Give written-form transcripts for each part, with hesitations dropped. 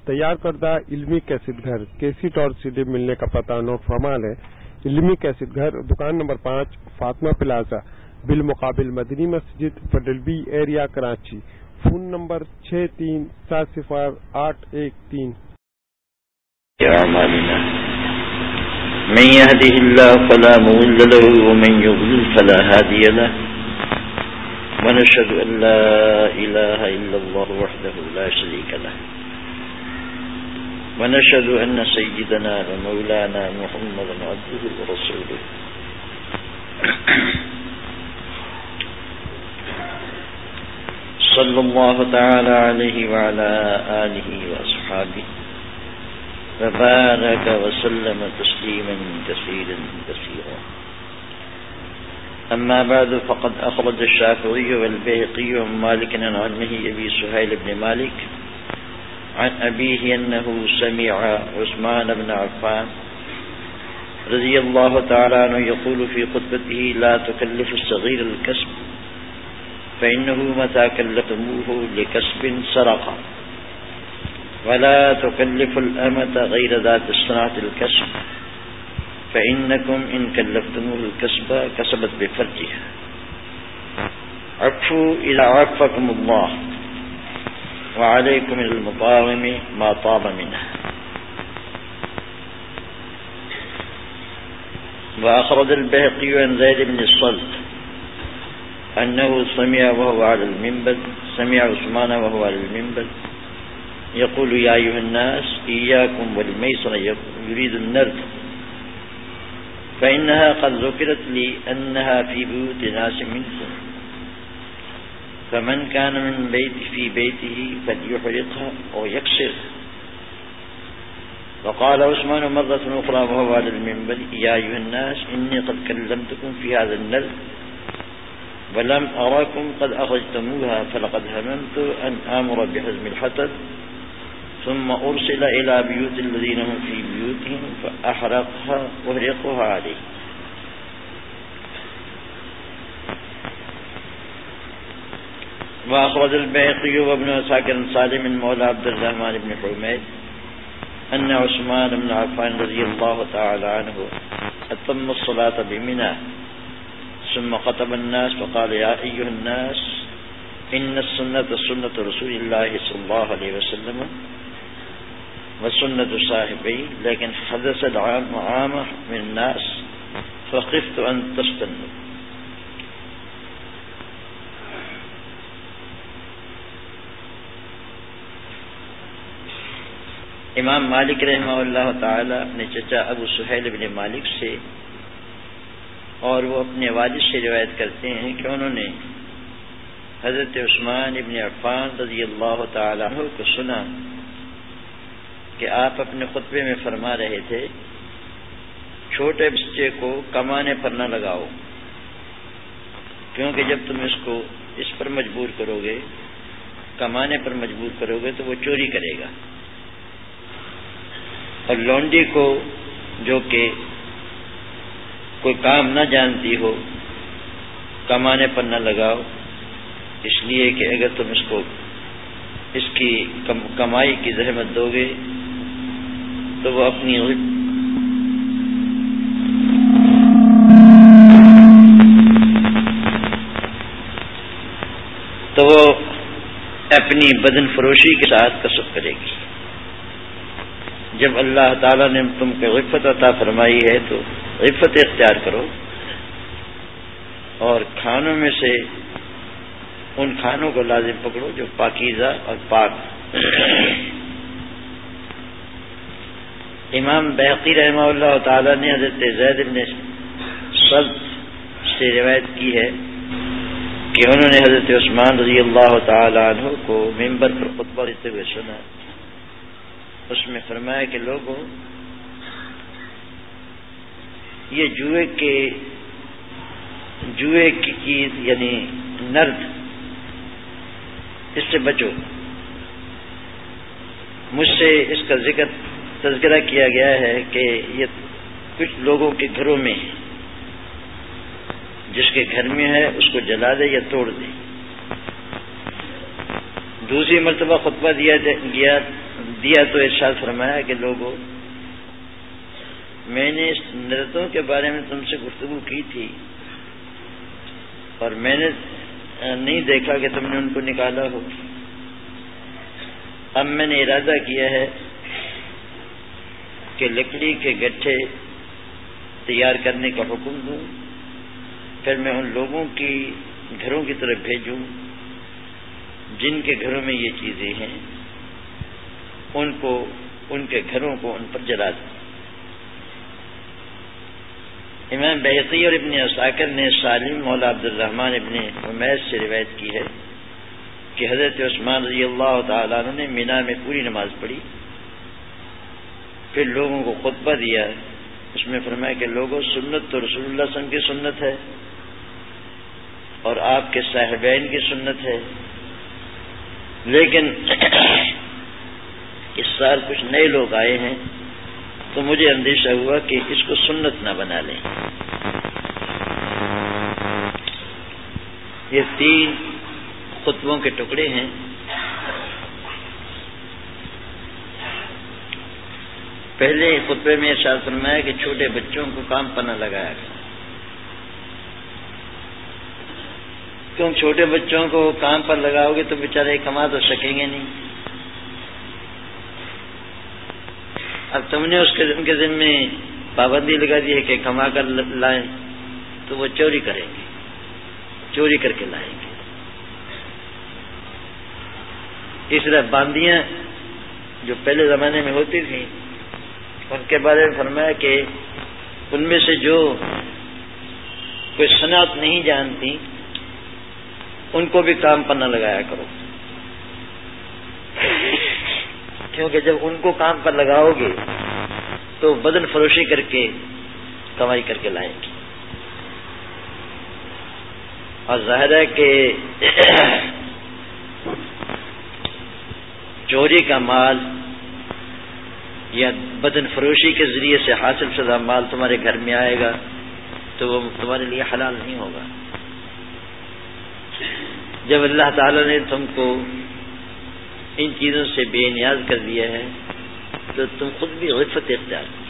تیار کردہ علمی کیسٹ گھر کیسٹ اور CD ملنے کا پتہ نوٹ فرما لیں۔ علمی کیسٹ گھر، دکان نمبر 5، فاطمہ پلازا، بالمقابل مدنی مسجد، federal B area, Karachi. Phone number 63700813۔ من يهده الله فلا مضل له ومن يضلل فلا هادي له ونشهد أن لا إله إلا الله وحده لا شريك له ونشهد أن سيدنا ومولانا محمدا عبده ورسوله صلى الله تعالى عليه وعلى آله وأصحابه وبارك وسلم تسليما كثيرا كثيرا. أما بعد فقد أخرج الشافعي والبيهقي عن مالك عن عمه أبي سهيل بن مالك عن أبيه أنه سمع عثمان بن عفان رضي الله تعالى عنه يقول في خطبته: لا تكلف الصغير الكسب فإنه متى كلفتموه لكسب سرق، ولا تكلف الأمة غير ذات الصنعة الكسب فإنكم إن كلفتموه الكسب كسبت بفرجها. عفوا إذا عفكم الله وعليكم المطاوم ما طاب منه. وأخرج البيهقي عن زيد بن الصلت أنه سمع عثمان وهو على المنبر يقول: يا أيها الناس إياكم والميسر يريد النرد، فإنها قد ذكرت لي أنها في بيوت ناس منكم، فمن كان في بيته فليحرقها أو يكسرها. وقال عثمان مرة أخرى وهو على المنبر: يا أيها الناس إني قد كلمتكم في هذا النرد ولم أراكم قد أخرجتموها، فلقد هممت أن آمر بحزم الحطب ثم أرسل إلى بيوت الذين هم في بيوتهم فأحرقها عليه. وأخرج البيهقي وابن عساكر سالم مولى عبد الرحمن بن حميد أن عثمان بن عفان رضي الله تعالى عنه أتم الصلاة بمنى ثم خطب الناس فقال: يا أيها الناس إن السنة سنة رسول الله صلى الله عليه وسلم وسنة صاحبه، لكن حدث عامة من الناس فخفت أن تستنوا. امام مالک رحمہ اللہ تعالی اپنے چچا ابو سہیل بن مالک سے اور وہ اپنے والد سے روایت کرتے ہیں کہ انہوں نے حضرت عثمان ابن عفان رضی اللہ تعالی عنہ کو سنا کہ آپ اپنے خطبے میں فرما رہے تھے: چھوٹے بچے کو کمانے پر نہ لگاؤ، کیونکہ جب تم اس پر مجبور کرو گے، کمانے پر مجبور کرو گے تو وہ چوری کرے گا. اور لونڈی کو جو کہ کوئی کام نہ جانتی ہو کمانے پر نہ لگاؤ، اس لیے کہ اگر تم اس کی کمائی کی زحمت دو گے تو وہ اپنی بدن فروشی کے ساتھ کسب کرے گی. جب اللہ تعالیٰ نے تم کو عفت عطا فرمائی ہے تو عفت اختیار کرو، اور کھانوں میں سے ان کھانوں کو لازم پکڑو جو پاکیزہ اور پاک. امام بیہقی رحمہ اللہ تعالیٰ نے حضرت زید بن صلت سے روایت کی ہے کہ انہوں نے حضرت عثمان رضی اللہ تعالی عنہ کو ممبر پر خطبہ دیتے ہوئے سنا. اس میں فرمایا کہ لوگوں، یہ جوئے کی یعنی نرد، اس سے بچو. مجھ سے اس کا تذکرہ کیا گیا ہے کہ یہ کچھ لوگوں کے گھروں میں جس کے گھر میں ہے اس کو جلا دے یا توڑ دے. دوسری مرتبہ خطبہ دیا تو ارشاد فرمایا کہ لوگوں، میں نے اس نرتوں کے بارے میں تم سے گفتگو کی تھی اور میں نے نہیں دیکھا کہ تم نے ان کو نکالا ہو. اب میں نے ارادہ کیا ہے کہ لکڑی کے گٹھے تیار کرنے کا حکم دوں، پھر میں ان لوگوں کی گھروں کی طرف بھیجوں جن کے گھروں میں یہ چیزیں ہیں، ان کے گھروں کو ان پر جلا دوں. امام بہقی اور ابن عساکر نے سالم مولا عبد الرحمن ابن حمیس سے روایت کی ہے کہ حضرت عثمان رضی اللہ تعالیٰ عنہ نے مینا میں پوری نماز پڑھی، پھر لوگوں کو خطبہ دیا. اس میں فرمایا کہ لوگوں، سنت تو رسول اللہ صلی اللہ علیہ وسلم کی سنت ہے اور آپ کے صاحبین کی سنت ہے، لیکن اس سال کچھ نئے لوگ آئے ہیں تو مجھے اندیشہ ہوا کہ اس کو سنت نہ بنا لیں. یہ 3 خطبوں کے ٹکڑے ہیں. پہلے خطبے میں ارشاد فرمایا کہ چھوٹے بچوں کو کام پر نہ لگایا گیا، کیوں چھوٹے بچوں کو کام پر لگاؤ گے تو بیچارے کما تو سکیں گے نہیں. اب تم نے ان کے ذمہ پابندی لگا دی ہے کہ کما کر لائیں تو وہ چوری کریں گے، چوری کر کے لائیں گے. اس طرح باندیاں جو پہلے زمانے میں ہوتی تھیں ان کے بارے میں فرمایا کہ ان میں سے جو کوئی صنعت نہیں جانتی ان کو بھی کام پر نہ لگایا کرو، کیونکہ جب ان کو کام پر لگاؤ گے تو بدن فروشی کر کے کمائی کر کے لائیں گے. اور ظاہر ہے کہ چوری کا مال یا بدن فروشی کے ذریعے سے حاصل شدہ مال تمہارے گھر میں آئے گا تو وہ تمہارے لیے حلال نہیں ہوگا. جب اللہ تعالی نے تم کو ان چیزوں سے بے نیاز کر دیا ہے تو تم خود بھی عفت اختیار کرو.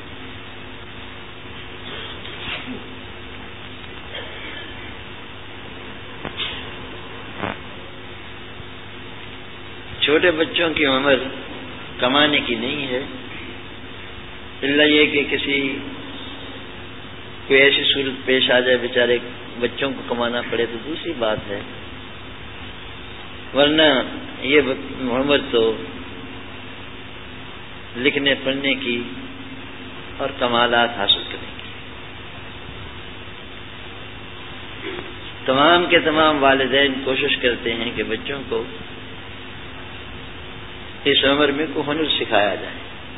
چھوٹے بچوں کی عمر کمانے کی نہیں ہے، الا یہ کہ کوئی ایسی صورت پیش آ جائے بیچارے بچوں کو کمانا پڑے تو دوسری بات ہے، ورنہ یہ عمر تو لکھنے پڑھنے کی اور کمالات حاصل کرنے کی. تمام کے تمام والدین کوشش کرتے ہیں کہ بچوں کو اس عمر میں کو ہنر سکھایا جائے.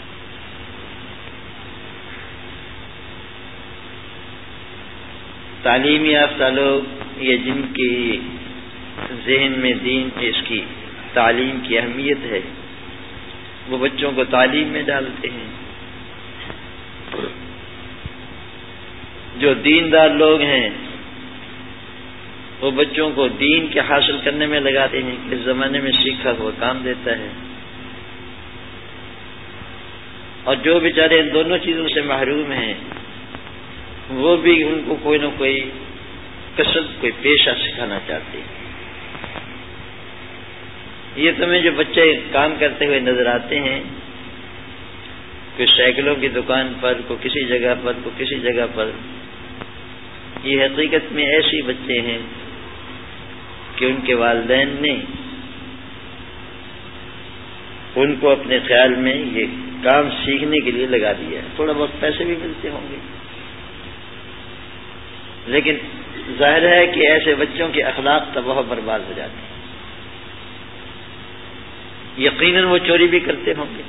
تعلیم یافتہ لوگ یا جن کی ذہن میں دین اس کی تعلیم کی اہمیت ہے وہ بچوں کو تعلیم میں ڈالتے ہیں. جو دیندار لوگ ہیں وہ بچوں کو دین کے حاصل کرنے میں لگاتے ہیں کہ اس زمانے میں سیکھا ہوا کام دیتا ہے. اور جو بیچارے ان دونوں چیزوں سے محروم ہیں وہ بھی ان کو کوئی نہ کوئی کسب، کوئی پیشہ سکھانا چاہتے ہیں. یہ تمہیں جو بچے کام کرتے ہوئے نظر آتے ہیں، کوئی سائیکلوں کی دکان پر، کوئی کسی جگہ پر، کوئی کسی جگہ پر، یہ حقیقت میں ایسے بچے ہیں کہ ان کے والدین نے ان کو اپنے خیال میں یہ کام سیکھنے کے لیے لگا دیا ہے. تھوڑا بہت پیسے بھی ملتے ہوں گے، لیکن ظاہر ہے کہ ایسے بچوں کے اخلاق تباہ و برباد ہو جاتے ہیں. یقیناً وہ چوری بھی کرتے ہوں گے.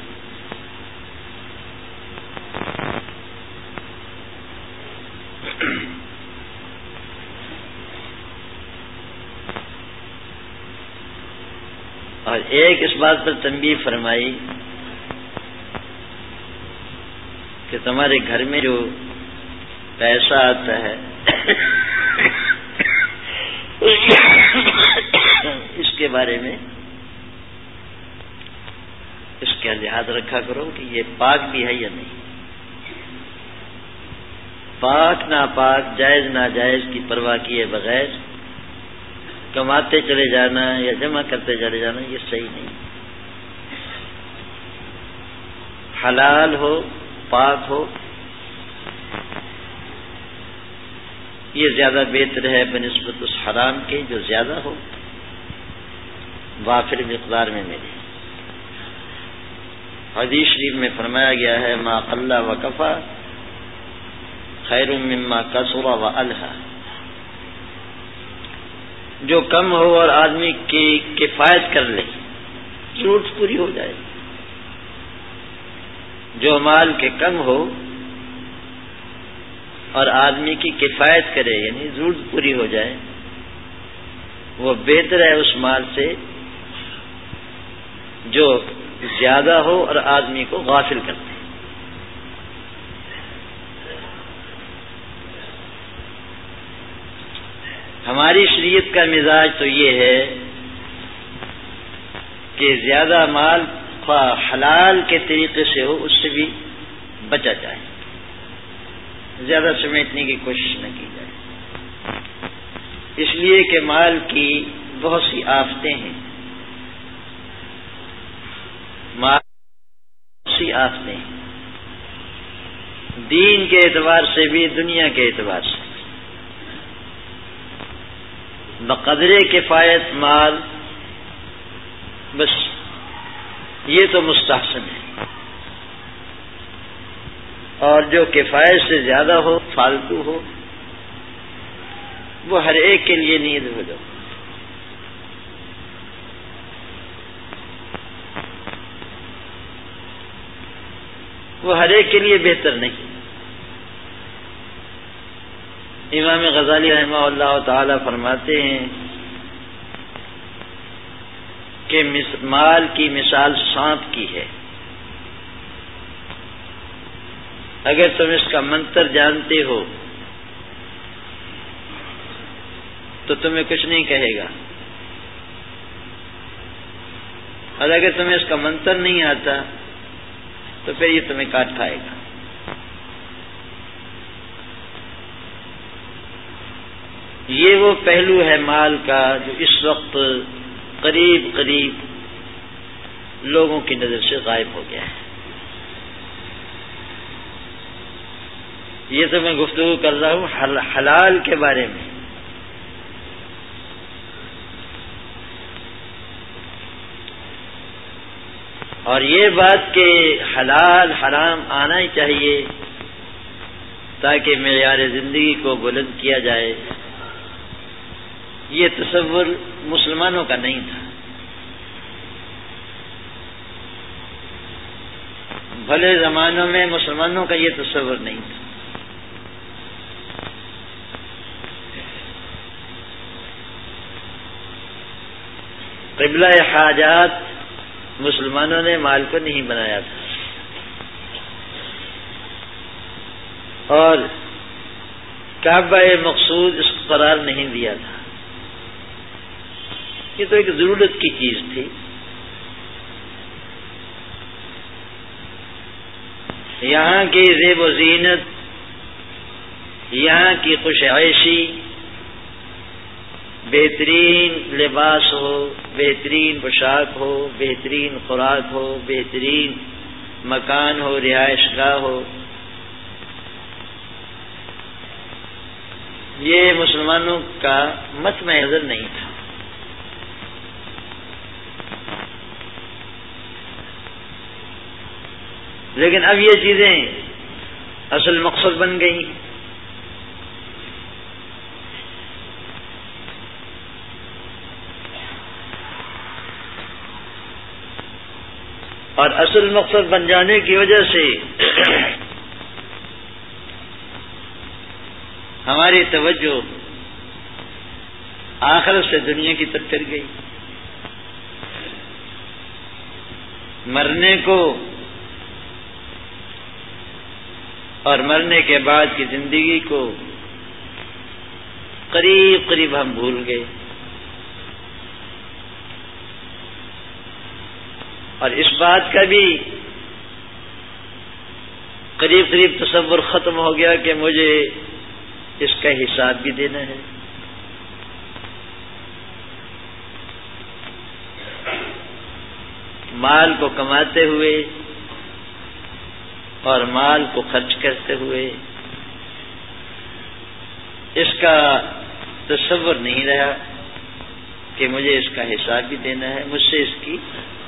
اور ایک اس بات پر تنبیہ فرمائی کہ تمہارے گھر میں جو پیسہ آتا ہے اس کے بارے میں اس کا لحاظ رکھا کرو کہ یہ پاک بھی ہے یا نہیں. پاک ناپاک جائز ناجائز کی پرواہ کیے بغیر کماتے چلے جانا یا جمع کرتے چلے جانا یہ صحیح نہیں. حلال ہو پاک ہو یہ زیادہ بہتر ہے بنسبت اس حرام کے جو زیادہ ہو وافر مقدار میں ملے. حدیث شریف میں فرمایا گیا ہے ما قل و کفا خیر مما کثر و الہا. جو کم ہو اور آدمی کی کفایت کر لے ضرورت پوری ہو جائے. جو مال کے کم ہو اور آدمی کی کفایت کرے یعنی ضرورت پوری ہو جائے وہ بہتر ہے اس مال سے جو زیادہ ہو اور آدمی کو غافل کرتے. ہماری شریعت کا مزاج تو یہ ہے کہ زیادہ مال حلال کے طریقے سے ہو اس سے بھی بچا جائے, زیادہ سمیٹنے کی کوشش نہ کی جائے. اس لیے کہ مال کی بہت سی آفتیں ہیں, بہت سی آفتیں ہیں دین کے اعتبار سے بھی دنیا کے اعتبار سے. بقدر کفایت مال بس یہ تو مستحسن ہے, اور جو کفایت سے زیادہ ہو فالتو ہو وہ ہر ایک کے لیے نیند ہو جاؤ. وہ ہر ایک کے لیے بہتر نہیں. امام غزالی رحمہ اللہ تعالی فرماتے ہیں کہ مال کی مثال سانپ کی ہے. اگر تم اس کا منتر جانتے ہو تو تمہیں کچھ نہیں کہے گا, اور اگر تمہیں اس کا منتر نہیں آتا تو پھر یہ تمہیں کاٹ کھائے گا. یہ وہ پہلو ہے مال کا جو اس وقت قریب قریب لوگوں کی نظر سے غائب ہو گیا ہے. یہ تو میں گفتگو کر رہا ہوں حلال کے بارے میں. اور یہ بات کہ حلال حرام آنا ہی چاہیے تاکہ معیار زندگی کو بلند کیا جائے, یہ تصور مسلمانوں کا نہیں تھا. بھلے زمانوں میں مسلمانوں کا یہ تصور نہیں تھا. قبلہ حاجات مسلمانوں نے مال کو نہیں بنایا تھا, اور کعبہ مقصود اس کو قرار نہیں دیا تھا. یہ تو ایک ضرورت کی چیز تھی. یہاں کی زیب و زینت, یہاں کی خوش عیشی, بہترین لباس ہو, بہترین پوشاک ہو, بہترین خوراک ہو, بہترین مکان ہو, رہائش گاہ ہو, یہ مسلمانوں کا مطمع نظر نہیں تھا. لیکن اب یہ چیزیں اصل مقصد بن گئی. اور اصل مقصد بن جانے کی وجہ سے ہماری توجہ آخرت سے دنیا کی طرف پھر گئی. مرنے کو اور مرنے کے بعد کی زندگی کو قریب قریب ہم بھول گئے. اور اس بات کا بھی قریب قریب تصور ختم ہو گیا کہ مجھے اس کا حساب بھی دینا ہے. مال کو کماتے ہوئے اور مال کو خرچ کرتے ہوئے اس کا تصور نہیں رہا کہ مجھے اس کا حساب بھی دینا ہے, مجھ سے اس کی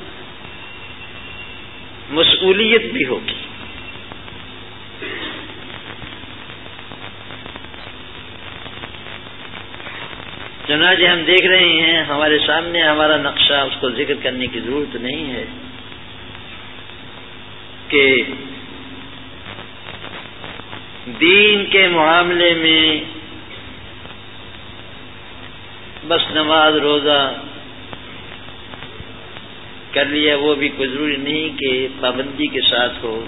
مسئولیت بھی ہوگی. چنانچہ ہم دیکھ رہے ہیں ہمارے سامنے ہمارا نقشہ, اس کو ذکر کرنے کی ضرورت نہیں ہے کہ دین کے معاملے میں بس نماز روزہ کر لیا, وہ بھی کوئی ضروری نہیں کہ پابندی کے ساتھ ہو.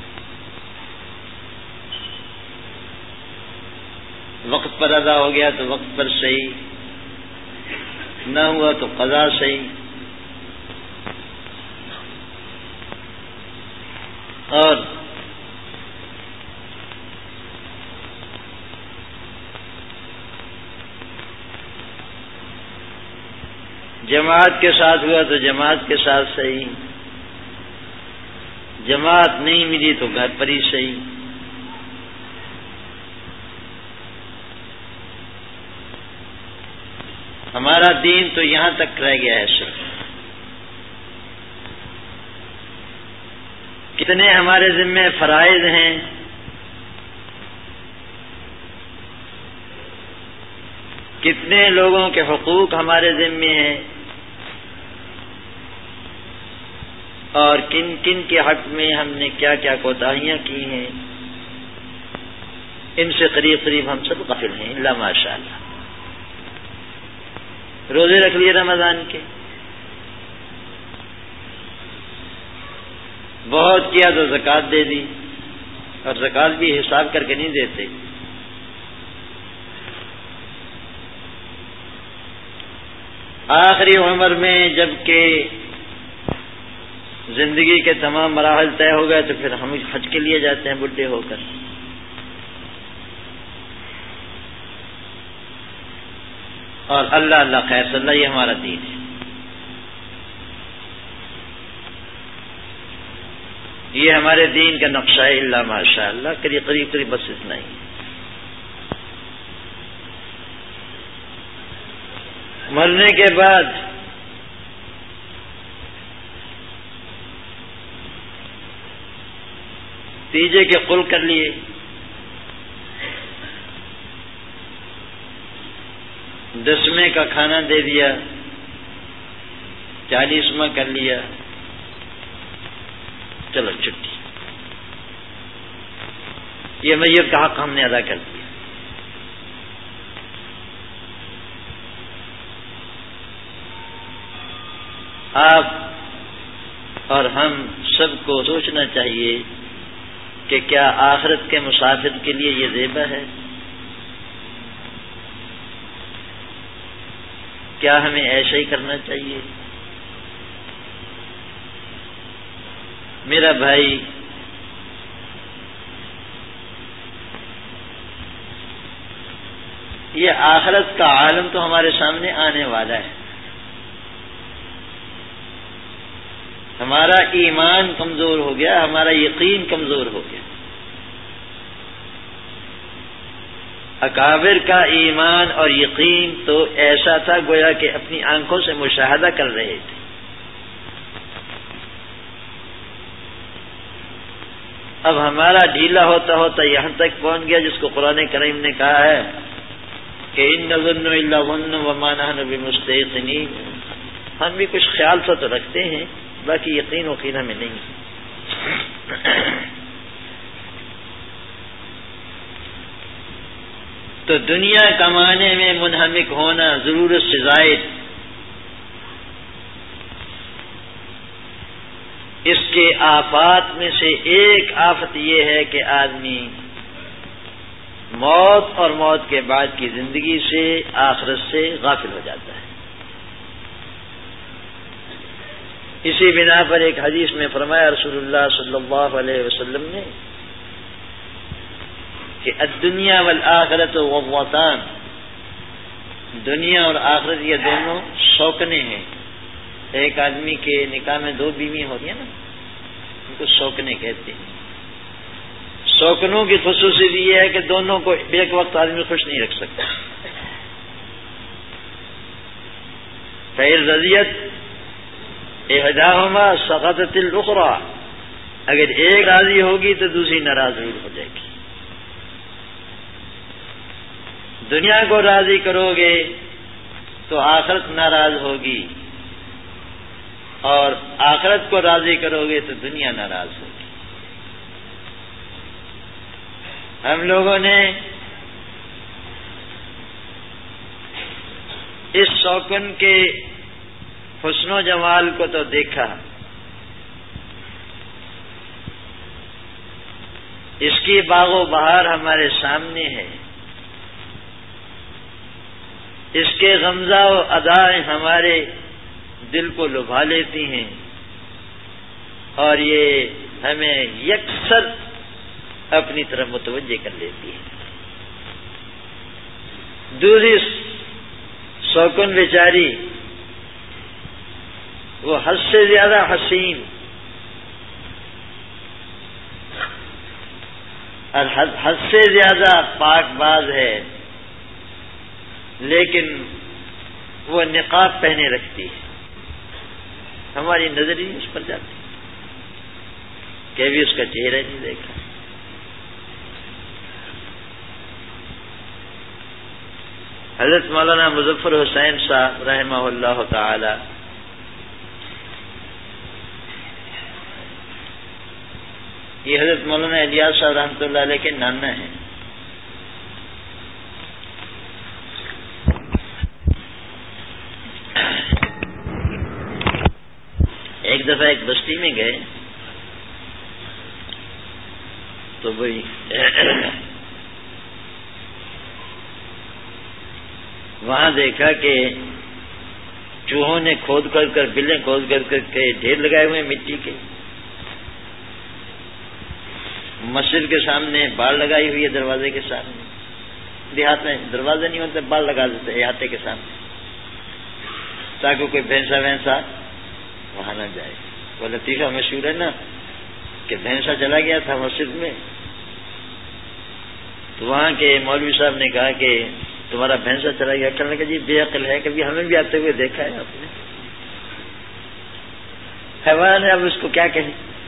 وقت پر ادا ہو گیا تو وقت پر صحیح, نہ ہوا تو قضا صحیح. اور جماعت کے ساتھ ہوا تو جماعت کے ساتھ صحیح, جماعت نہیں ملی تو گھر پر ہی صحیح. ہمارا دین تو یہاں تک رہ گیا ہے صرف. کتنے ہمارے ذمے فرائض ہیں, کتنے لوگوں کے حقوق ہمارے ذمے ہیں, اور کن کن کے حق میں ہم نے کیا کیا کوتاہیاں کی ہیں, ان سے قریب قریب ہم سب غافل ہیں. الا ماشاء اللہ. روزے رکھ لیے رمضان کے, بہت کیا تو زکوٰۃ دے دی, اور زکوٰۃ بھی حساب کر کے نہیں دیتے. آخری عمر میں جب کہ زندگی کے تمام مراحل طے ہو گئے تو پھر ہم حج کے لیے جاتے ہیں بڈھے ہو کر. اور اللہ اللہ خیر صلی اللہ, یہ ہمارا دین ہے. یہ ہمارے دین کا نقشہ ہے. اللہ ماشاء اللہ, قریب قریب بس اتنا ہی. مرنے کے بعد تیجے کے قل کر لیے, دسویں کا کھانا دے دیا, 40واں کر لیا, چلو چھٹی. یہ میت کا حق ہم نے ادا کر دیا. آپ اور ہم سب کو سوچنا چاہیے کہ کیا آخرت کے مسافر کے لیے یہ زیبا ہے؟ کیا ہمیں ایسا ہی کرنا چاہیے؟ میرا بھائی یہ آخرت کا عالم تو ہمارے سامنے آنے والا ہے. ہمارا ایمان کمزور ہو گیا, ہمارا یقین کمزور ہو گیا. اکابر کا ایمان اور یقین تو ایسا تھا گویا کہ اپنی آنکھوں سے مشاہدہ کر رہے تھے. اب ہمارا ڈھیلا ہوتا ہوتا یہاں تک پہنچ گیا جس کو قرآن کریم نے کہا ہے کہ ان نظن الا ظن وما نحن بمستيقنين. ہم بھی کچھ خیال سا تو رکھتے ہیں, باقی یقین وقین ہمیں نہیں. تو دنیا کمانے میں منہمک ہونا ضرورت سے زائد, اس کے آفات میں سے ایک آفت یہ ہے کہ آدمی موت اور موت کے بعد کی زندگی سے, آخرت سے غافل ہو جاتا ہے. اسی بنا پر ایک حدیث میں فرمایا رسول اللہ صلی اللہ علیہ وسلم نے کہ الدنیا والآخرت غوطان، دنیا اور آخرت یہ دونوں شوکنے ہیں. ایک آدمی کے نکاح میں دو بیوی ہوتی ہیں نا، ان کو شوکنے کہتے ہیں. شوکنوں کی خصوصیت یہ ہے کہ دونوں کو ایک وقت آدمی خوش نہیں رکھ سکتا. فإن رضیت احداہما سقطت الاخرى، اگر ایک راضی ہوگی تو دوسری ناراض ضرور ہو جائے گی. دنیا کو راضی کرو گے تو آخرت ناراض ہوگی، اور آخرت کو راضی کرو گے تو دنیا ناراض ہوگی. ہم لوگوں نے اس شوکن کے حسن و جمال کو تو دیکھا، اس کی باغ و بہار ہمارے سامنے ہے، اس کے غمزہ و ادائیں ہمارے دل کو لبھا لیتی ہیں، اور یہ ہمیں یکسر اپنی طرف متوجہ کر لیتی ہے. دوسری شوکن بیچاری وہ حد سے زیادہ حسین اور حد سے زیادہ پاک باز ہے، لیکن وہ نقاب پہنے رکھتی ہے. ہماری نظر ہی اس پر جاتی کہ بھی اس کا چہرہ نہیں دیکھا. حضرت مولانا مظفر حسین صاحب رحمہ اللہ تعالی یہ حضرت مولانا الیاس صاحب رحمۃ اللہ علیہ کے نانا ہیں. ایک دفعہ ایک بستی میں گئے تو وہی وہاں دیکھا کہ چوہوں نے کھود کر بلیں کھود کر کے ڈھیر لگائے ہوئے مٹی کے. مسجد کے سامنے بال لگائی ہوئی ہے، دروازے کے سامنے. دیہات میں دروازے نہیں ہوتے، بال لگا دیتے احاطے کے سامنے تاکہ کوئی بھینسا وینسا وہاں نہ جائے. وہ لطیفہ مشہور ہے نا کہ بھینسا چلا گیا تھا مسجد میں، تو وہاں کے مولوی صاحب نے کہا کہ تمہارا بھینسا چلا گیا. کہنے لگا جی بے عقل ہے، کبھی ہمیں بھی آتے ہوئے دیکھا ہے آپ نے؟ حیوان ہے، اب اس کو کیا کہیں.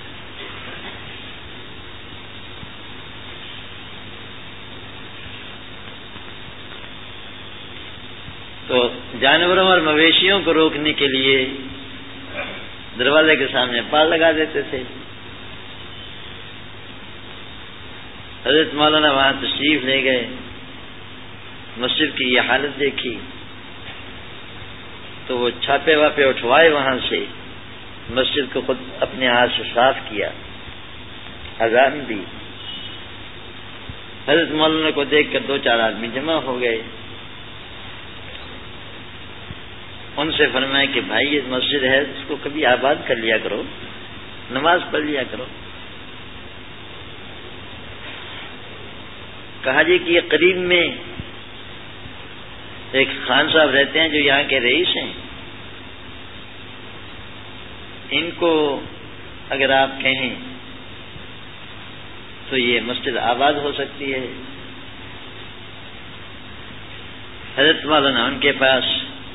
تو جانوروں اور مویشیوں کو روکنے کے لیے دروازے کے سامنے پال لگا دیتے تھے. حضرت مولانا وہاں تشریف لے گئے، مسجد کی یہ حالت دیکھی تو وہ چھاپے واپے اٹھوائے، وہاں سے مسجد کو خود اپنے ہاتھ سے صاف کیا، اذان دی. حضرت مولانا کو دیکھ کر دو چار آدمی جمع ہو گئے. ان سے فرمایا کہ بھائی یہ مسجد ہے، اس کو کبھی آباد کر لیا کرو، نماز پڑھ لیا کرو. کہا جی کہ یہ قریب میں ایک خان صاحب رہتے ہیں جو یہاں کے رئیس ہیں، ان کو اگر آپ کہیں تو یہ مسجد آباد ہو سکتی ہے. حضرت مولانا ان کے پاس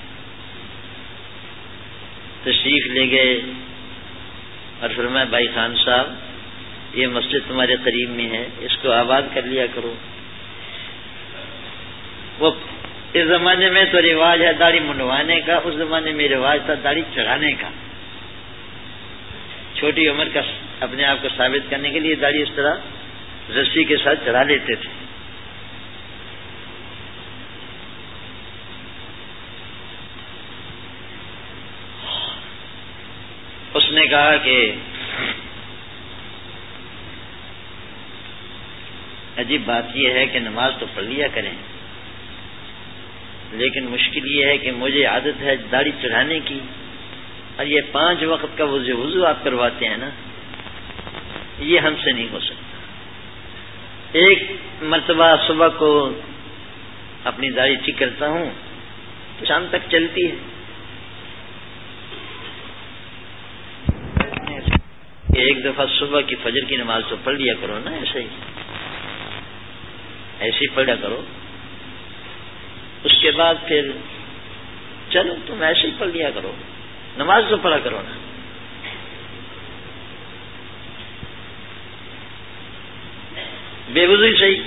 تشریف لے گئے اور فرمایا بھائی خان صاحب یہ مسجد تمہارے قریب میں ہے، اس کو آباد کر لیا کرو. وہ اس زمانے میں تو رواج ہے داڑھی منڈوانے کا، اس زمانے میں رواج تھا داڑھی چڑھانے کا. چھوٹی عمر کا اپنے آپ کو ثابت کرنے کے لیے داڑھی اس طرح رسی کے ساتھ چڑھا لیتے تھے. اس نے کہا کہ عجیب بات یہ ہے کہ نماز تو پڑھ لیا کریں، لیکن مشکل یہ ہے کہ مجھے عادت ہے داڑھی چڑھانے کی اور یہ 5 وقت کا وضو آپ کرواتے ہیں نا، یہ ہم سے نہیں ہو سکتا۔ ایک مرتبہ صبح کو اپنی داڑھی ٹھیک کرتا ہوں تو شام تک چلتی ہے۔ ایک دفعہ صبح کی فجر کی نماز تو پڑھ لیا کرو نا، ایسے ہی پڑھا کرو، اس کے بعد پھر چلو تم ایسے ہی پڑھ لیا کرو، نماز تو پڑھا کرو نا۔ بے وضو ہی صحیح۔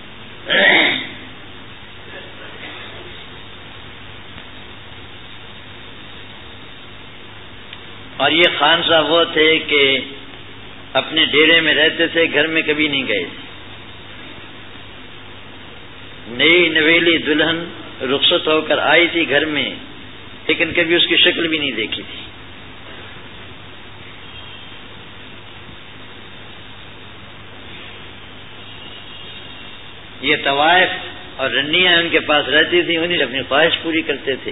اور یہ خان صاحب وہ تھے کہ اپنے ڈیرے میں رہتے تھے، گھر میں کبھی نہیں گئے تھے۔ نئی نویلی دلہن رخصت ہو کر آئی تھی گھر میں، لیکن کبھی اس کی شکل بھی نہیں دیکھی تھی۔ یہ طوائف اور رنیاں ان کے پاس رہتی تھیں، انہیں اپنی خواہش پوری کرتے تھے۔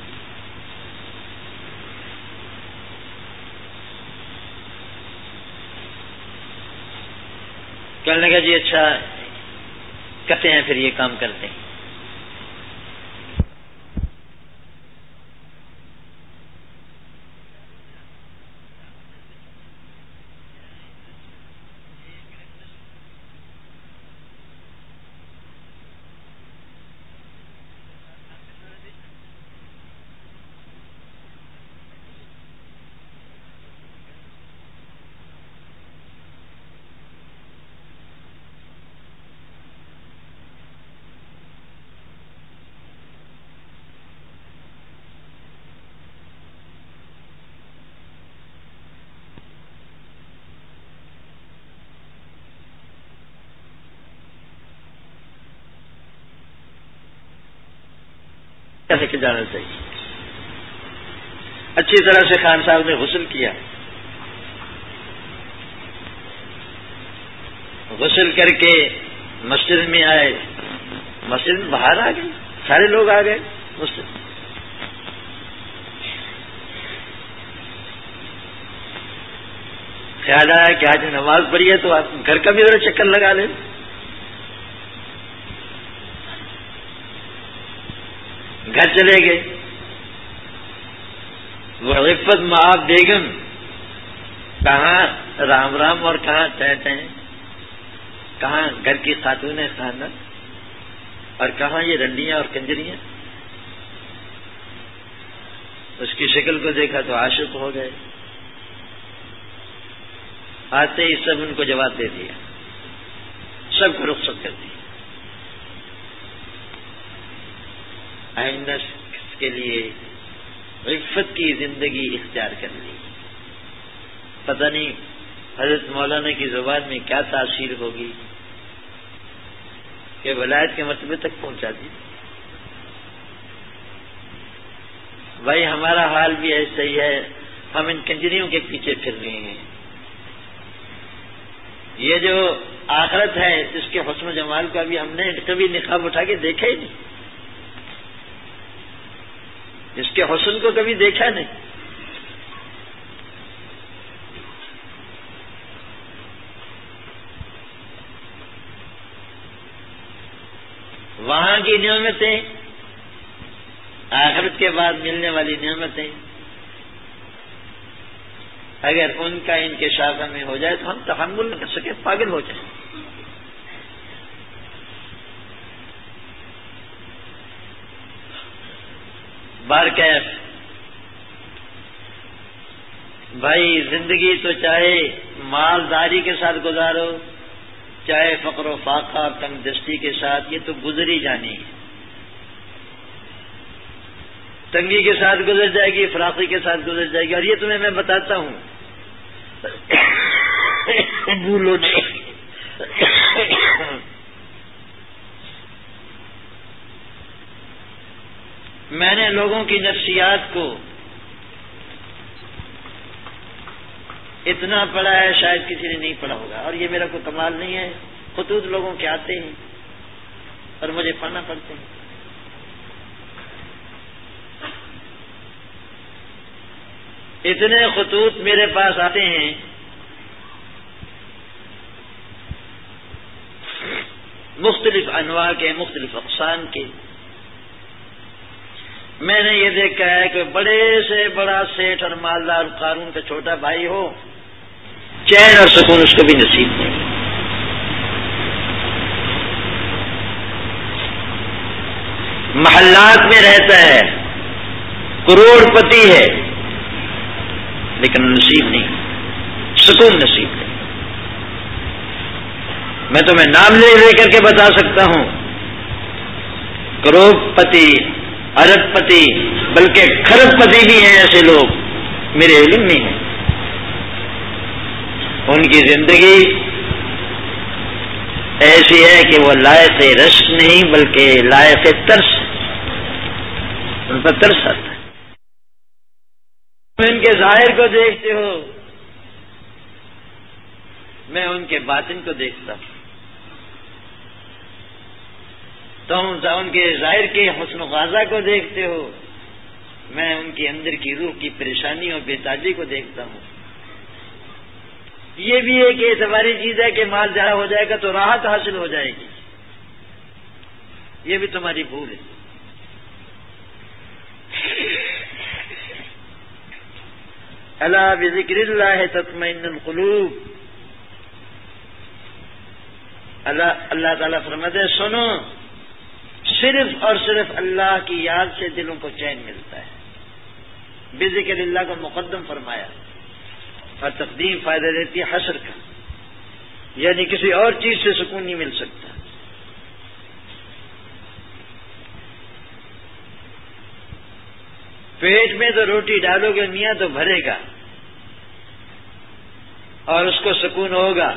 کہنے لگا جی اچھا کرتے ہیں، پھر یہ کام کرتے ہیں۔ لے کے جانا چاہیے۔ اچھی طرح سے خان صاحب نے غسل کیا، غسل کر کے مسجد میں آئے، مسجد میں باہر آ گئے، سارے لوگ آ گئے مسجد۔ خیال آیا کہ آج نماز پڑھی ہے تو آپ گھر کا بھی ذرا چکر لگا لیں۔ گھر چلے گئے، وہ عفت معاب بیگم کہاں رام رام اور کہاں ٹیں، کہاں گھر کی خاتون خانہ اور کہاں یہ رنڈیاں اور کنجریاں۔ اس کی شکل کو دیکھا تو عاشق ہو گئے، آتے ہی سب ان کو جواب دے دیا، سب کو رخصت کر دیا۔ آئندہ کے لیے عفت کی زندگی اختیار کر لی۔ پتہ نہیں حضرت مولانا کی زبان میں کیا تاثیر ہوگی کہ ولایت کے مرتبے تک پہنچا دی۔ بھائی ہمارا حال بھی ایسا ہی ہے، ہم ان کنجریوں کے پیچھے پھر رہے ہیں۔ یہ جو آخرت ہے اس کے حسن و جمال کا بھی ہم نے کبھی نقاب اٹھا کے دیکھا ہی نہیں، اس کے حسن کو کبھی دیکھا نہیں۔ وہاں کی نعمتیں، آخرت کے بعد ملنے والی نعمتیں، اگر ان کا انکشاف ہمیں ہو جائے تو ہم تحمل نہ کر سکے، پاگل ہو جائیں۔ بارکیف بھائی زندگی تو چاہے مالداری کے ساتھ گزارو، چاہے فقر و فاقہ تنگ دستی کے ساتھ، یہ تو گزر ہی جانی ہے۔ تنگی کے ساتھ گزر جائے گی، فراقی کے ساتھ گزر جائے گی، اور یہ تمہیں میں بتاتا ہوں، بھولو نہیں۔ میں نے لوگوں کی نفسیات کو اتنا پڑھا ہے شاید کسی نے نہیں پڑھا ہوگا، اور یہ میرا کوئی کمال نہیں ہے، خطوط لوگوں کے آتے ہیں اور مجھے پڑھنا پڑتے ہیں۔ اتنے خطوط میرے پاس آتے ہیں مختلف انواع کے، مختلف اقسام کے. میں نے یہ دیکھا ہے کہ بڑے سے بڑا سیٹھ اور مالدار قارون کا چھوٹا بھائی ہو، چین اور سکون اس کو بھی نصیب نہیں. محلات میں رہتا ہے، کروڑ پتی ہے، لیکن نصیب نہیں، سکون نصیب نہیں. میں تمہیں نام لے کر کے بتا سکتا ہوں، کروڑ پتی، ارب پتی، بلکہ کھرب پتی بھی ہیں ایسے لوگ میرے علم میں ہیں. ان کی زندگی ایسی ہے کہ وہ لائق رشک نہیں بلکہ لائق ترس، ان پر ترس آتا ہے. تم ان کے ظاہر کو دیکھتے ہو، میں ان کے باطن کو دیکھتا ہوں. تم ان کے ظاہر کے حسن و غازہ کو دیکھتے ہو، میں ان کے اندر کی روح کی پریشانی اور بے تاجی کو دیکھتا ہوں. یہ بھی ایک اعتباری چیز ہے کہ مال ضائع ہو جائے گا تو راحت حاصل ہو جائے گی، یہ بھی تمہاری بھول ہے. الا بذکر اللہ تطمئن القلوب. اللہ تعالیٰ فرماتے ہیں سنو، صرف اور صرف اللہ کی یاد سے دلوں کو چین ملتا ہے. بذکر اللہ کو مقدم فرمایا اور تقدیم فائدہ دیتی ہے حشر کا، یعنی کسی اور چیز سے سکون نہیں مل سکتا. پیٹ میں تو روٹی ڈالو گے میاں تو بھرے گا اور اس کو سکون ہوگا،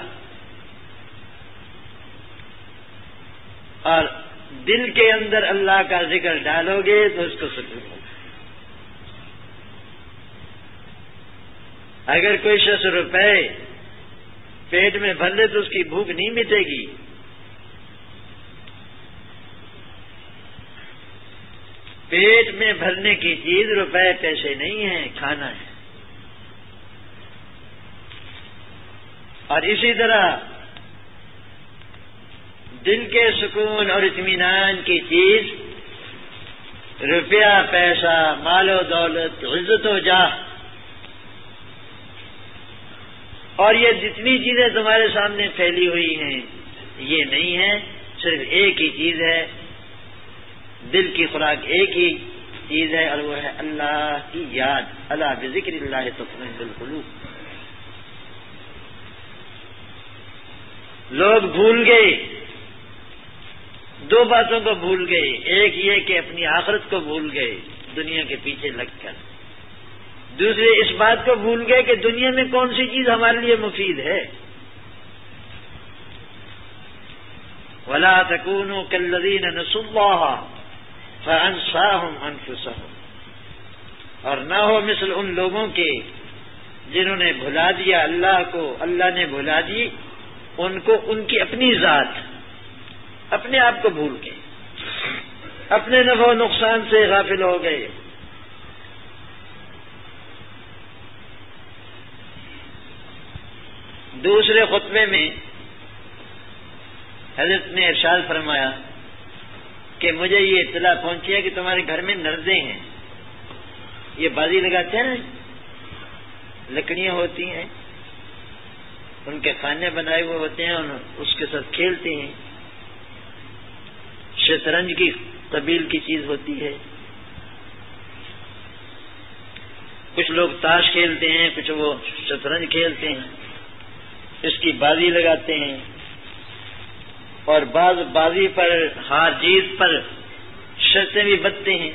اور دل کے اندر اللہ کا ذکر ڈالو گے تو اس کو سکون ہوگا. اگر کوئی شخص روپے پیٹ میں بھر لے تو اس کی بھوک نہیں مٹے گی. پیٹ میں بھرنے کی چیز روپے پیسے نہیں ہیں، کھانا ہے. اور اسی طرح دل کے سکون اور اطمینان کی چیز روپیہ، پیسہ، مال و دولت، عزت و جاہ، اور یہ جتنی چیزیں تمہارے سامنے پھیلی ہوئی ہیں یہ نہیں ہے. صرف ایک ہی چیز ہے، دل کی خوراک ایک ہی چیز ہے، اور وہ ہے اللہ کی یاد. الا بذکر اللہ تطمئن القلوب. لوگ بھول گئے، دو باتوں کو بھول گئے. ایک یہ کہ اپنی آخرت کو بھول گئے دنیا کے پیچھے لگ کر. دوسرے اس بات کو بھول گئے کہ دنیا میں کون سی چیز ہمارے لیے مفید ہے. وَلَا تَكُونُوا كَالَّذِينَ نَسُوا اللَّهَ فَأَنسَاهُمْ أَنفُسَهُمْ. اور نہ ہو مثل ان لوگوں کے جنہوں نے بھلا دیا اللہ کو، اللہ نے بھلا دی ان کو ان کی اپنی ذات، اپنے آپ کو بھول گئے، اپنے نفع و نقصان سے غافل ہو گئے. دوسرے خطبے میں حضرت نے ارشاد فرمایا کہ مجھے یہ اطلاع پہنچی ہے کہ تمہارے گھر میں نردے ہیں. یہ بازی لگاتے ہیں، لکڑیاں ہوتی ہیں، ان کے خانے بنائے ہوئے ہوتے ہیں اور اس کے ساتھ کھیلتے ہیں. شطرنج کی قبیل کی چیز ہوتی ہے. کچھ لوگ تاش کھیلتے ہیں، کچھ وہ شطرنج کھیلتے ہیں، اس کی بازی لگاتے ہیں. اور بعض بازی پر، ہار جیت پر شرطیں بھی بنتے ہیں.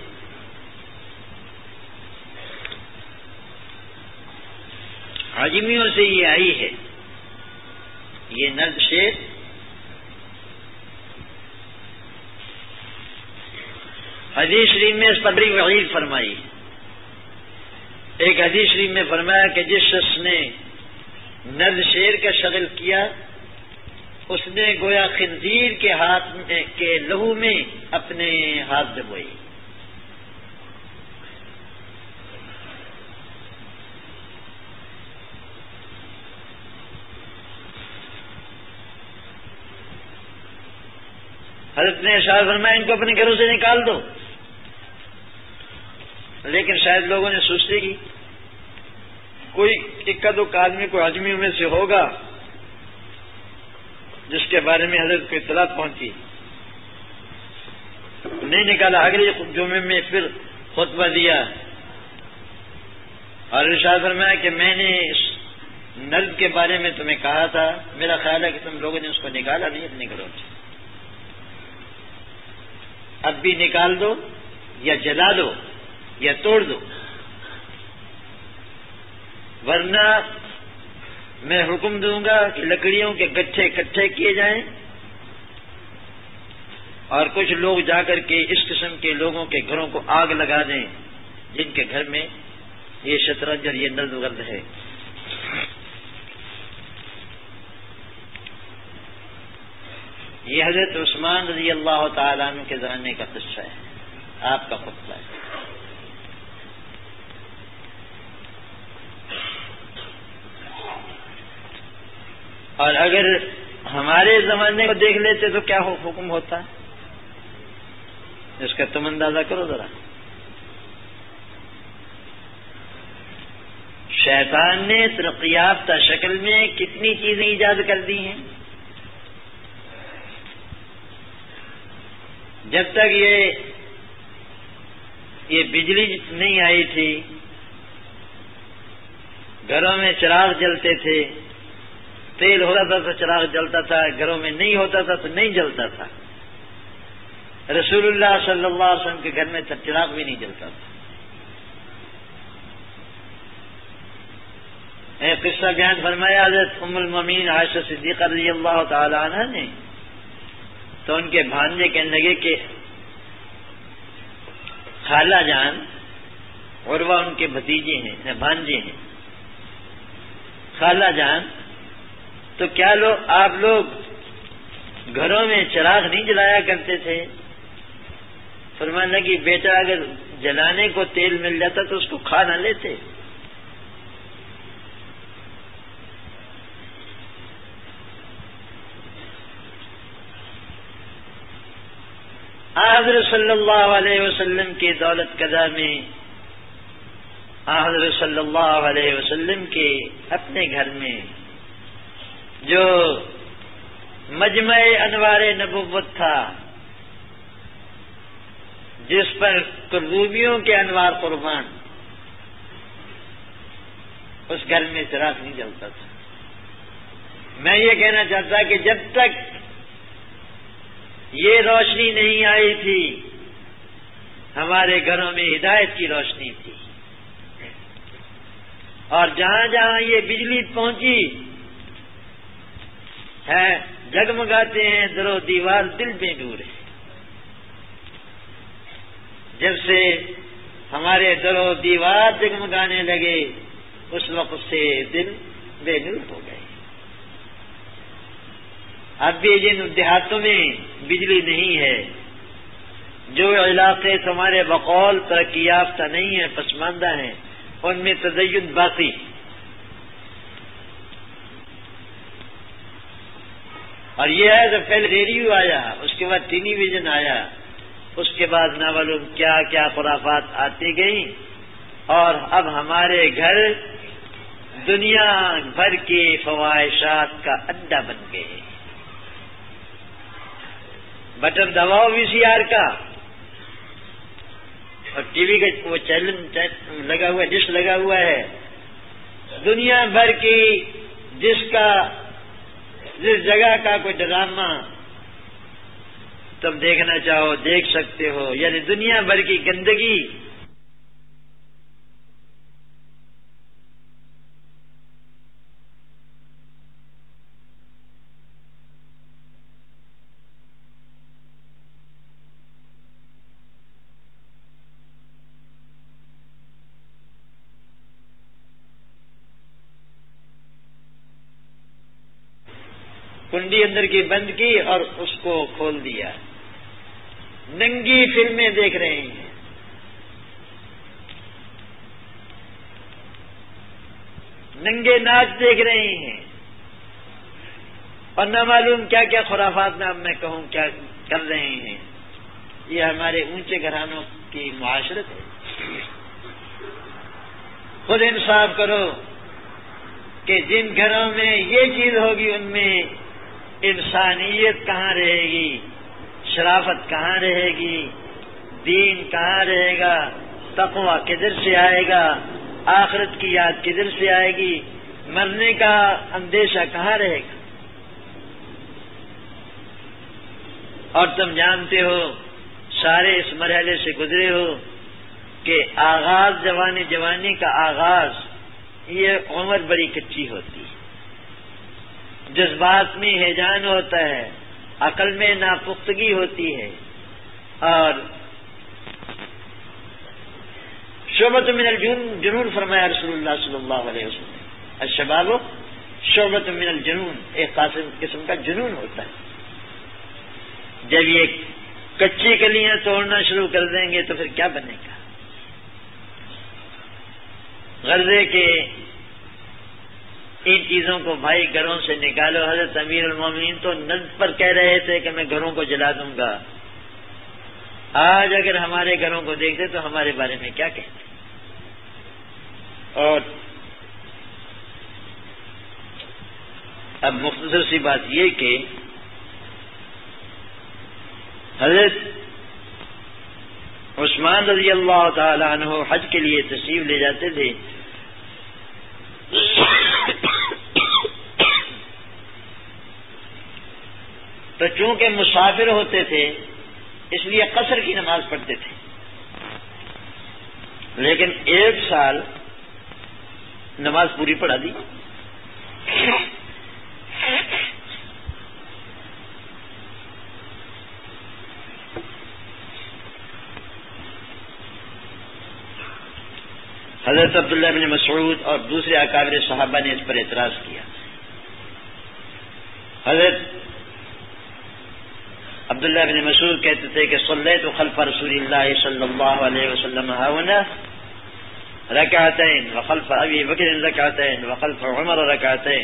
عجمیوں سے یہ آئی ہے یہ نرد شیر. حدیث شریف میں اس پر بڑی وعید فرمائی. ایک حدیث شریف میں فرمایا کہ جس شخص نے نرد شیر کا شغل کیا اس نے گویا خنزیر کے ہاتھ میں کے لہو میں اپنے ہاتھ ڈبوئے. حضرت نے ارشاد فرمایا ان کو اپنے گھروں سے نکال دو، لیکن شاید لوگوں نے سستی کی، کوئی اکا دکا آدمی کوئی اجمیوں میں سے ہوگا جس کے بارے میں حضرت کو اطلاع پہنچی، نہیں نکالا۔ اگلے جمعے میں پھر خطبہ دیا اور ارشاد فرمایا کہ میں نے اس نرد کے بارے میں تمہیں کہا تھا، میرا خیال ہے کہ تم لوگوں نے اس کو نکالا نہیں اپنے گھروں سے، اب بھی نکال دو یا جلا دو یا توڑ دو، ورنہ میں حکم دوں گا کہ لکڑیوں کے گٹھے اکٹھے کیے جائیں اور کچھ لوگ جا کر کے اس قسم کے لوگوں کے گھروں کو آگ لگا دیں جن کے گھر میں یہ شطرنج اور یہ نرد ورد ہے۔ یہ حضرت عثمان رضی اللہ تعالیٰ عنہ کے زمانے کا قصہ ہے، آپ کا خطبہ ہے۔ اور اگر ہمارے زمانے کو دیکھ لیتے تو کیا حکم ہوتا، اس کا تم اندازہ کرو ذرا۔ شیطان نے ترقی یافتہ شکل میں کتنی چیزیں ایجاد کر دی ہیں۔ جب تک یہ بجلی نہیں آئی تھی، گھروں میں چراغ جلتے تھے، تیل ہوتا تھا تو چراغ جلتا تھا، گھروں میں نہیں ہوتا تھا تو نہیں جلتا تھا۔ رسول اللہ صلی اللہ علیہ وسلم کے گھر میں چراغ بھی نہیں جلتا تھا۔ ایک قصہ بیان فرمایا حضرت ام المومنین عائشہ صدیقہ رضی اللہ تعالی عنہ نے، تو ان کے بھانجے کہنے لگے کہ خالہ جان، عروہ ان کے بھتیجے ہیں، بھانجے ہیں، خالہ جان تو کیا آپ لوگ گھروں میں چراغ نہیں جلایا کرتے تھے؟ فرمانے لگی بیٹا اگر جلانے کو تیل مل جاتا تو اس کو کھا نہ لیتے۔ حضرت صلی اللہ علیہ وسلم کی دولت قضا میں حضرت صلی اللہ علیہ وسلم کے اپنے گھر میں جو مجمع انوار نبوت تھا، جس پر کروبیوں کے انوار قربان، اس گھر میں چراغ نہیں جلتا تھا۔ میں یہ کہنا چاہتا کہ جب تک یہ روشنی نہیں آئی تھی ہمارے گھروں میں ہدایت کی روشنی تھی، اور جہاں جہاں یہ بجلی پہنچی ہے جگمگاتے ہیں در و دیوار، دل میں نور ہے۔ جب سے ہمارے در و دیوار جگمگانے لگے اس وقت سے دل بے نور ہو گئے۔ اب بھی جن دیہاتوں میں بجلی نہیں ہے، جو علاقے تمہارے بقول ترقی یافتہ نہیں ہیں، پسماندہ ہیں، ان میں تدین باقی۔ اور یہ ہے کہ پہلے ریڈیو آیا، اس کے بعد ٹیلی ویژن آیا، اس کے بعد نہ معلوم کیا کیا خرافات آتی گئیں، اور اب ہمارے گھر دنیا بھر کی فواہشات کا اڈا بن گئے۔ بٹن دباؤ وی سی آر کا اور ٹی وی کا وہ چینل لگا ہوا ہے، ڈش لگا ہوا ہے، دنیا بھر کی جس جگہ کا کوئی ڈرامہ تم دیکھنا چاہو دیکھ سکتے ہو، یعنی دنیا بھر کی گندگی۔ کنڈی اندر کی بند کی اور اس کو کھول دیا، ننگی فلمیں دیکھ رہے ہیں، ننگے ناچ دیکھ رہے ہیں، اور نہ معلوم کیا کیا خرافات میں اب میں کہوں کیا کر رہے ہیں. یہ ہمارے اونچے گھرانوں کی معاشرت ہے. خود انصاف کرو کہ جن گھروں میں یہ چیز ہوگی ان میں انسانیت کہاں رہے گی, شرافت کہاں رہے گی, دین کہاں رہے گا, تقویٰ کدھر سے آئے گا, آخرت کی یاد کدھر سے آئے گی, مرنے کا اندیشہ کہاں رہے گا. اور تم جانتے ہو سارے اس مرحلے سے گزرے ہو کہ آغاز جوانی کا آغاز یہ عمر بڑی کچی ہوتی ہے, جذبات میں ہیجان ہوتا ہے, عقل میں ناپختگی ہوتی ہے, اور شعبۃ من الجنون فرمایا رسول اللہ صلی اللہ علیہ وسلم. الشباب شعبۃ من الجنون, ایک قسم کا جنون ہوتا ہے. جب یہ کچی کلیاں توڑنا شروع کر دیں گے تو پھر کیا بنے گا. غرضے کے ان چیزوں کو بھائی گھروں سے نکالو. حضرت امیر المومنین تو نذر پر کہہ رہے تھے کہ میں گھروں کو جلا دوں گا. آج اگر ہمارے گھروں کو دیکھتے تو ہمارے بارے میں کیا کہتے. اور اب مختصر سی بات یہ کہ حضرت عثمان رضی اللہ تعالی عنہ حج کے لیے تشریف لے جاتے تھے. تو چونکہ مسافر ہوتے تھے اس لیے قصر کی نماز پڑھتے تھے, لیکن ایک سال نماز پوری پڑھا دی. حضرت عبداللہ بن مسعود اور دوسرے اکابر صحابہ نے اس پر اعتراض کیا. حضرت عبداللہ بن مسعود کہتے تھے کہ صلیت خلف رسول اللہ صلی اللہ علیہ وسلم هنا رکعتین وخلف ابی بکر رکعتین وخلف عمر رکعتین.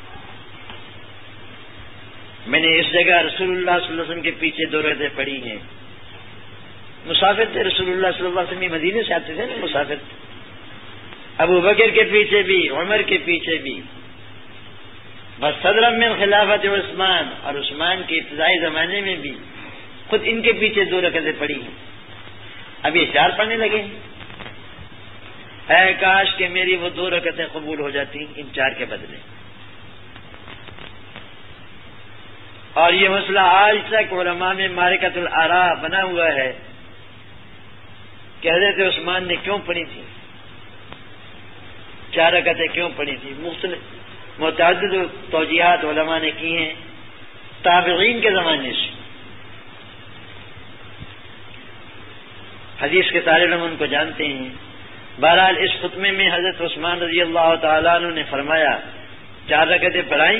میں نے اس جگہ رسول اللہ صلی اللہ علیہ وسلم کے پیچھے 2 رکعتیں پڑھی ہیں. مسافر تھے رسول اللہ صلی اللہ علیہ وسلم, مدینے سے آتے تھے نا مسافر تھے. ابو بکر کے پیچھے بھی, عمر کے پیچھے بھی, بس صدر من خلافت عثمان, اور عثمان کے ابتدائی زمانے میں بھی خود ان کے پیچھے 2 رکعتیں پڑھی ہیں. اب یہ 4 پڑھنے لگے. اے کاش کہ میری وہ 2 رکعتیں قبول ہو جاتی ان 4 کے بدلے. اور یہ مسئلہ آج تک علماء میں معرکۃ الآراء بنا ہوا ہے کہ حضرت عثمان نے کیوں پڑھی تھی, 4 رکعتیں کیوں پڑھی تھی. مختلف متعدد توجیحات علماء نے کی ہیں تابعین کے زمانے سے. حدیث کے طالب علم ان کو جانتے ہیں. بہرحال اس خطبے میں حضرت عثمان رضی اللہ تعالیٰ عنہ نے فرمایا 4 رکعتیں پڑھائیں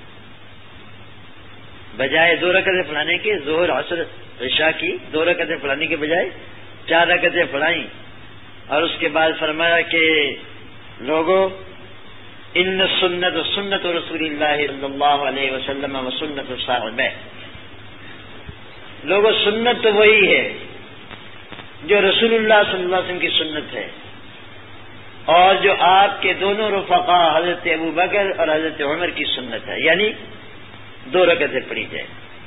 بجائے 2 رکعتیں پڑھانے کے. ظہر عصر عشاء کی 2 رکعتیں پڑھانے کے بجائے 4 رکعتیں پڑھائیں. اور اس کے بعد فرمایا کہ لوگوں ان سنت رسول اللہ صلی اللہ علیہ وسلم و سنت صاحب. لوگوں سنت تو وہی ہے جو رسول اللہ صلی اللہ علیہ وسلم کی سنت ہے, اور جو آپ کے دونوں رفقا حضرت ابو بکر اور حضرت عمر کی سنت ہے, یعنی 2 رکعتیں پڑھی جائے.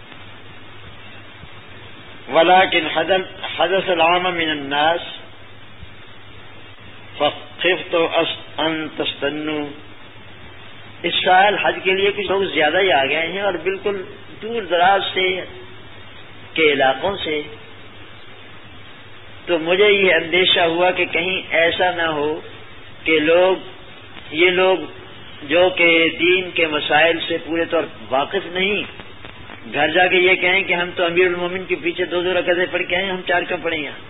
ولكن حدث العام من الناس فخفت ان تستنوا. اس سال حج کے لیے کچھ لوگ زیادہ ہی آ گئے ہیں اور بالکل دور دراز سے کے علاقوں سے, تو مجھے یہ اندیشہ ہوا کہ کہیں ایسا نہ ہو کہ یہ لوگ جو کہ دین کے مسائل سے پورے طور واقف نہیں, گھر جا کے یہ کہیں کہ ہم تو امیر المومنین کے پیچھے 2 رکعتیں پڑھ کے آئے, ہم 4 کیوں پڑھیں یہاں.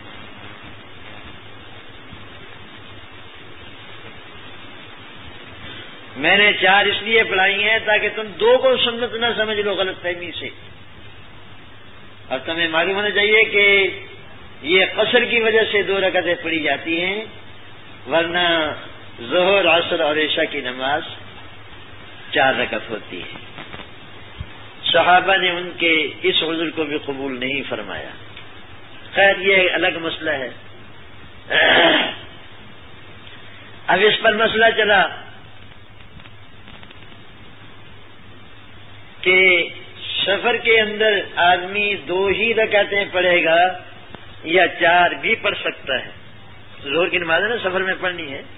میں نے 4 اس لیے پڑھائی ہیں تاکہ تم 2 کو سنت نہ سمجھ لو غلط فہمی سے. اور تمہیں معلوم ہونا چاہیے کہ یہ قصر کی وجہ سے 2 رکعتیں پڑھی جاتی ہیں, ورنہ ظہر عصر اور عشاء کی نماز 4 رکعت ہوتی ہے. صحابہ نے ان کے اس عذر کو بھی قبول نہیں فرمایا. خیر یہ الگ مسئلہ ہے. اب اس پر مسئلہ چلا کہ سفر کے اندر آدمی 2 ہی رکعتیں پڑھے گا یا 4 بھی پڑھ سکتا ہے. ظہر کی نماز ہے نا سفر میں پڑھنی ہے,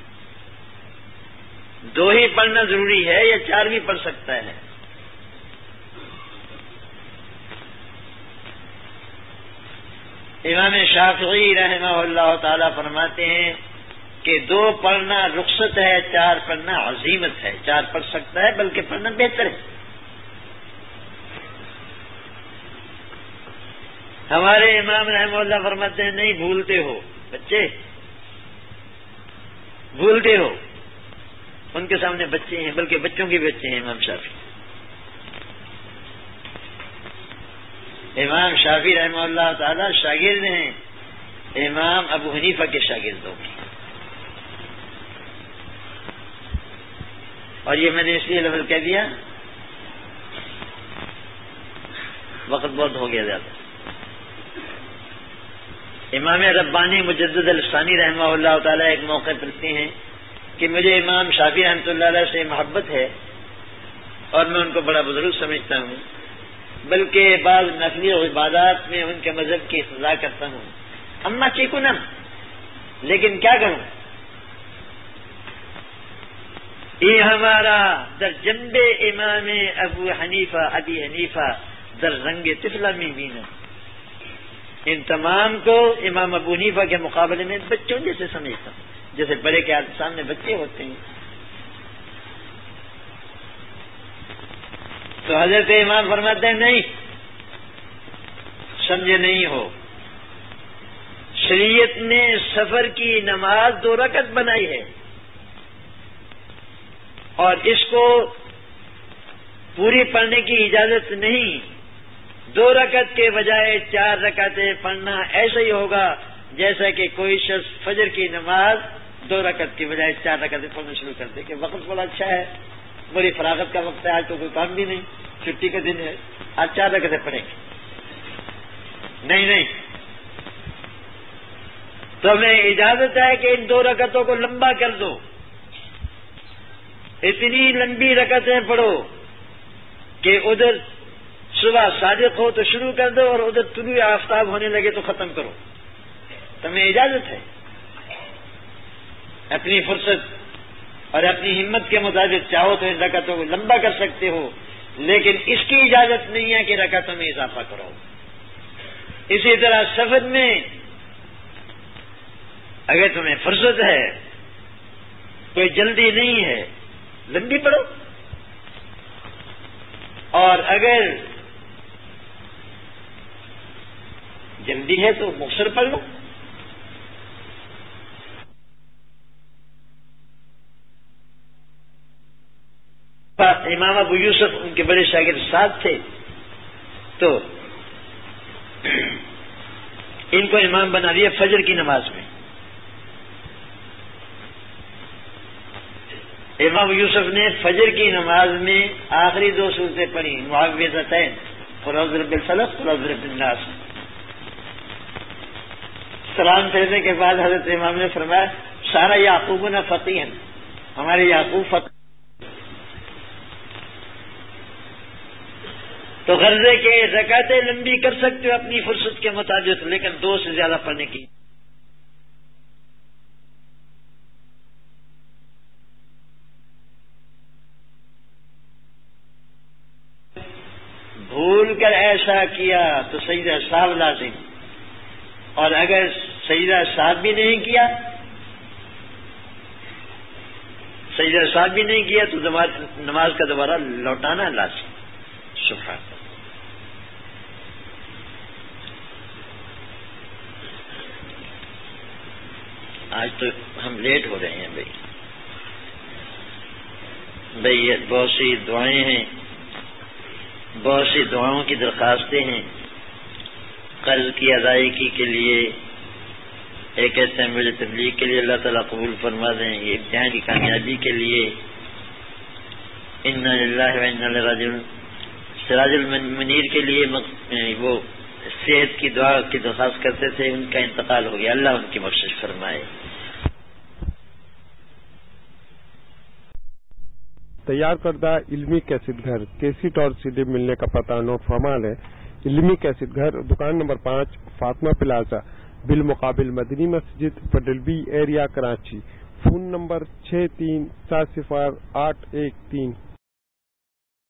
2 ہی پڑھنا ضروری ہے یا 4 بھی پڑھ سکتا ہے. امام شافعی رحمہ اللہ تعالی فرماتے ہیں کہ 2 پڑھنا رخصت ہے, 4 پڑھنا عزیمت ہے. 4 پڑھ سکتا ہے بلکہ پڑھنا بہتر ہے. ہمارے امام رحمہ اللہ فرماتے ہیں نہیں بھولتے ہو بچے, بھولتے ہو. ان کے سامنے بچے ہیں بلکہ بچوں کے بچے ہیں امام شافعی. امام شافعی رحمہ اللہ تعالی شاگرد ہیں امام ابو حنیفہ کے شاگردوں کی. اور یہ میں نے اس لیے لفظ کہہ دیا, وقت بہت ہو گیا زیادہ. امام ربانی مجدد الثانی رحمہ اللہ تعالی ایک موقع پڑھتے ہیں کہ مجھے امام شافعی رحمۃ اللہ علیہ سے محبت ہے اور میں ان کو بڑا بزرگ سمجھتا ہوں, بلکہ بعض نفلی عبادات میں ان کے مذہب کی اقتداء کرتا ہوں. اما چیکنم, لیکن کیا کروں, یہ ہمارا در جنب امام ابو حنیفہ در رنگ طفلہ میں بینا. ان تمام کو امام ابو حنیفہ کے مقابلے میں بچوں جیسے سمجھتا ہوں, جیسے بڑے کے سامنے بچے ہوتے ہیں. تو حضرت امام فرماتے ہیں نہیں, سمجھے نہیں ہو, شریعت نے سفر کی نماز 2 رکعت بنائی ہے اور اس کو پوری پڑھنے کی اجازت نہیں. 2 رکعت کے بجائے 4 رکعتیں پڑھنا ایسا ہی ہوگا جیسا کہ کوئی شخص فجر کی نماز 2 رکعت کی بجائے 4 رکعتیں پڑھنا شروع کر دے کہ وقت بڑا اچھا ہے, بڑی فراغت کا وقت ہے, آج تو کوئی کام بھی نہیں, چھٹی کا دن ہے, آج 4 رکعتیں پڑھیں گے. نہیں, تو ہمیں اجازت ہے کہ ان 2 رکعتوں کو لمبا کر دو, اتنی لمبی رکعتیں پڑھو کہ ادھر صبح صادق ہو تو شروع کر دو اور ادھر طلوع آفتاب ہونے لگے تو ختم کرو. تمہیں اجازت ہے, اپنی فرصت اور اپنی ہمت کے مطابق چاہو تو ان رکعتوں کو لمبا کر سکتے ہو, لیکن اس کی اجازت نہیں ہے کہ رکعتوں میں اضافہ کرو. اسی طرح سفر میں اگر تمہیں فرصت ہے, کوئی جلدی نہیں ہے, لمبی پڑھو, اور اگر جلدی ہے تو مختصر پڑھ لو. امام ابو یوسف ان کے بڑے شاگرد ساتھ تھے, تو ان کو امام بنا دیا فجر کی نماز میں. امام یوسف نے فجر کی نماز میں آخری 2 سورتیں پڑھی, معوذتین, قل اعوذ برب الفلق, قل اعوذ برب الناس. سلام پھیرنے کے بعد حضرت امام نے فرمایا سارا یعقوب نہ فقیہ, ہمارے یعقوب فقیہ. تو غرضے کے رکعتیں لمبی کر سکتے ہو اپنی فرصت کے مطابق, لیکن 2 سے زیادہ پڑھنے کی. بھول کر ایسا کیا تو سجدہ سہو لازم, اور اگر سجدہ سہو بھی نہیں کیا, تو نماز کا دوبارہ لوٹانا لازم. سبحان اللہ. آج تو ہم لیٹ ہو رہے ہیں بھائی بہت سی دعائیں ہیں, بہت سی دعاؤں کی درخواستیں ہیں. قرض کی ادائیگی کے لیے ایک ایسے میرے تبلیغ کے لیے اللہ تعالیٰ قبول فرما دیں, یہ امتحان کی کامیابی کے لیے انا للہ و انا الیہ راجعون. سراج المنیر کے لیے وہ صحت کی دعا کی درخواست کرتے تھے، ان کا انتقال ہو گیا، اللہ ان کی بخشش فرمائے۔ تیار کردہ علمی کیسٹ گھر کیسٹ اور سی ڈی ملنے کا پتہ نوٹ فرما لیں۔ علمی کیسٹ گھر، دکان نمبر 5، فاطمہ پلازا، بالمقابل مدنی مسجد، federal B area, Karachi. Phone number 63708113۔